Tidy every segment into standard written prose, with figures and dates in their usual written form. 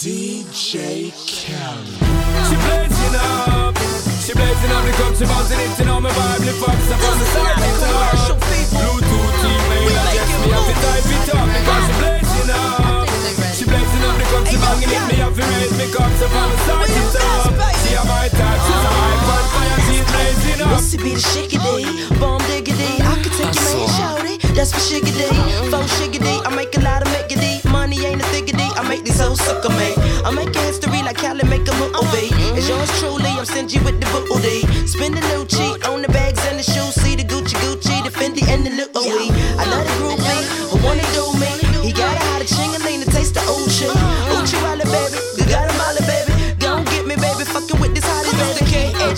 DJ Khaled. She blazing up. She blazing up the club. She bouncing it, you know my vibe. Lift up, step on the side, it up. Bluetooth team, mail address. Me have to type it up because she blazing up. She blazing up the club. She banging it. Me have to raise me cup. Step on the side, it up. She have my type. She's a hype on fire. She's blazing up. Missy be the shiggity, bomb diggity. I could take your man, shout it. That's for shiggity, faux shiggity. I make a lot of miggity. Money ain't a thiggity. I make these hoes suck of me. I'm making history like Khaled make a movie. It's yours truly, I'm stingy with the booty. Spend a little cheat on the bags and the shoes. See the Gucci, the Fendi and the Louis. I love the groupie who wanna do me. He got a hot ching-a-ling to taste the old shit. Uchi Wally, baby, you got a molly, baby. Don't get me, baby, fucking with this hottie, baby. The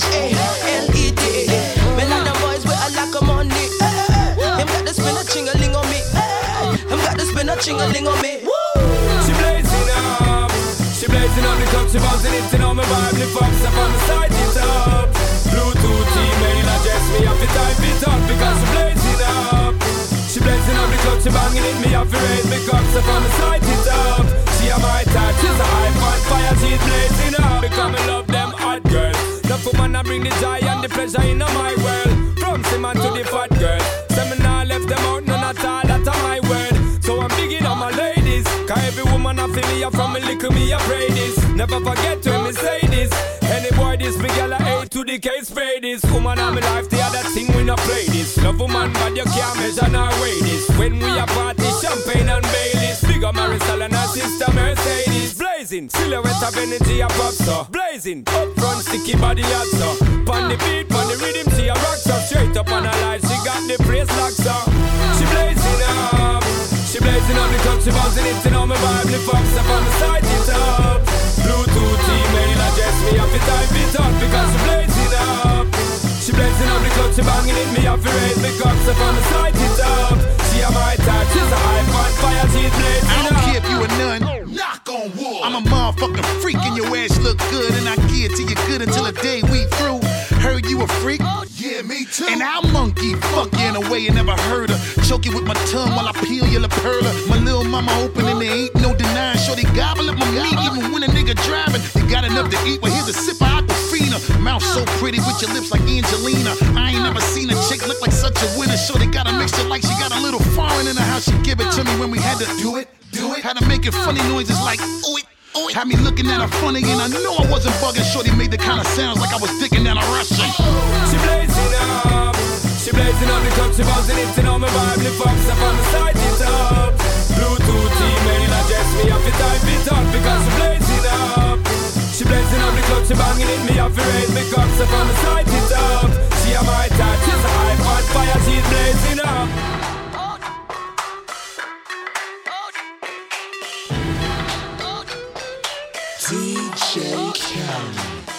Khaled. Man, like them boys with a lock of money. Him got to spin a ching-a-ling on me. Him got to spin a ching-a-ling on me. She blazing up. She blazing up the club. She bouncing it, you know my vibe. Lift up, step on the side, it up. Bluetooth email address. Me have to type it up because she blazing up. She blazing up the club. She banging it. Me have to raise me cup. Step on the side, it up. She have my type. She's a hype on fire. She's blazing up because I love them hot girls. The woman I bring the joy and the pleasure in my world. From Simon to the fat girl. Seminar left them out, none at all, that's my word. So I'm bigging on my ladies. Cause every woman I feel me, from a little me, I pray this. Never forget when me say this. Any boy this, me girl I A to the case spray this. Woman on my life, the other thing we not play this. Love woman, but you can't measure nor weigh this. When we a party, champagne and Baileys. Big up Marisol and her sister Mercedes. Blazing, silhouette of energy a pop star. Blazing, up front sticky body hot so. Pon the beat, pon the rhythm, she a rock so. Straight up on her life, she got the place locked so. She blazing up. She blazing up the club, she bouncing it, you know my vibe. Lift up, step on the side, it up. Bluetooth email address, me have to type it up because she blazing up. She blazing up the club, she banging it, me have to raise me cup. Step on the side, it up. She have my type, she's a hype on fire, she's blazing up. I don't care if you a nun. Knock on wood. I'm a motherfucking freak and your ass look good, and I give it to you good until the day we through. Heard you a freak? Yeah, me too. And I'll monkey fuck you in a way you never heard her. Choke you with my tongue while I peel your lapella. My little mama open and there ain't no denying. Shorty gobble up my meat even when a nigga driving. You got enough to eat, well here's a sip of Aquafina. Mouth so pretty with your lips like Angelina. I ain't never seen a chick look like such a winner. Shorty got a mixture like she got a little foreign in her house. She give it to me when we had to do it. Had to make it funny noises like ooh it. Had me looking at her funny and I know I wasn't bugging. Shorty made the kind of sounds like I was dicking down a Russian. She blazing up. She blazing up the club. She bouncing it, you know my vibe. Lift up, step on the side, it up. Bluetooth email address, me have to type it up because she blazing up. She blazing up the club. She banging it, me have to raise me cup. Step on the side, it up. She have my type. She's a hype on fire. She's blazing up. DJ Khaled.